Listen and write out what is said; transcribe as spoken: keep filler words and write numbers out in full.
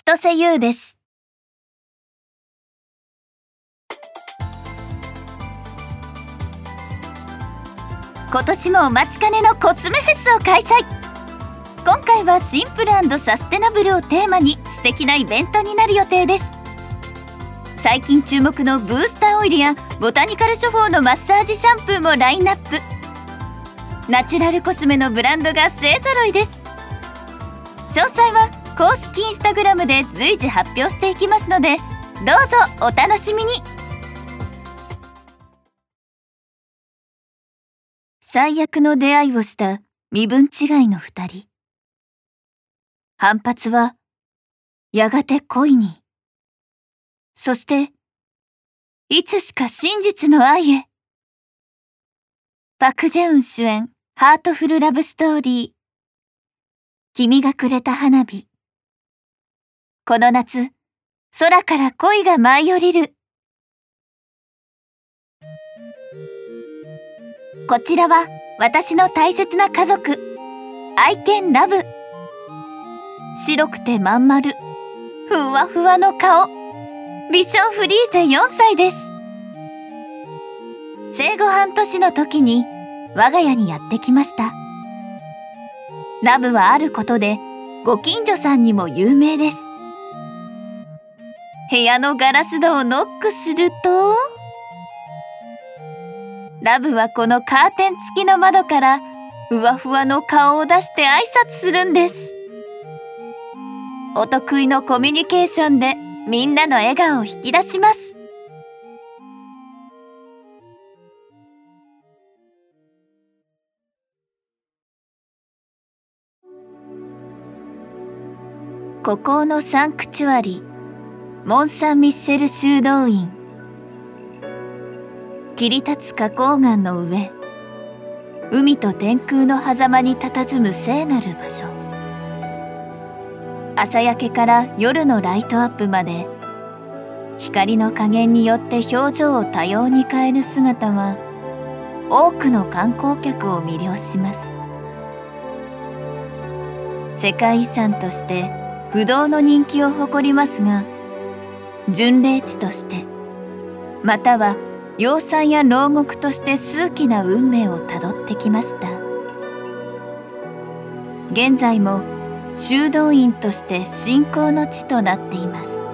とせゆうです。今年もお待ちかねのコスメフェスを開催。今回はシンプル&サステナブルをテーマに素敵なイベントになる予定です。最近注目のブースターオイルやボタニカル処方のマッサージシャンプーもラインナップ。ナチュラルコスメのブランドが勢ぞろいです。詳細は公式インスタグラムで随時発表していきますので、どうぞお楽しみに。最悪の出会いをした身分違いの二人。反発はやがて恋に、そしていつしか真実の愛へ。パク・ジェウン主演ハートフルラブストーリー、君がくれた花火。この夏、空から恋が舞い降りる。こちらは私の大切な家族、愛犬ラブ。白くてまん丸、ふわふわの顔、ビションフリーゼよんさいです。生後半年の時に我が家にやってきました。ラブはあることでご近所さんにも有名です。部屋のガラス戸をノックすると、ラブはこのカーテン付きの窓からふわふわの顔を出して挨拶するんです。お得意のコミュニケーションでみんなの笑顔を引き出します。孤高のサンクチュアリ、モン・サン・ミッシェル修道院。切り立つ花崗岩の上、海と天空の狭間に佇む聖なる場所。朝焼けから夜のライトアップまで、光の加減によって表情を多様に変える姿は多くの観光客を魅了します。世界遺産として不動の人気を誇りますが、巡礼地としてまたは要塞や牢獄として数奇な運命をたどってきました。現在も修道院として信仰の地となっています。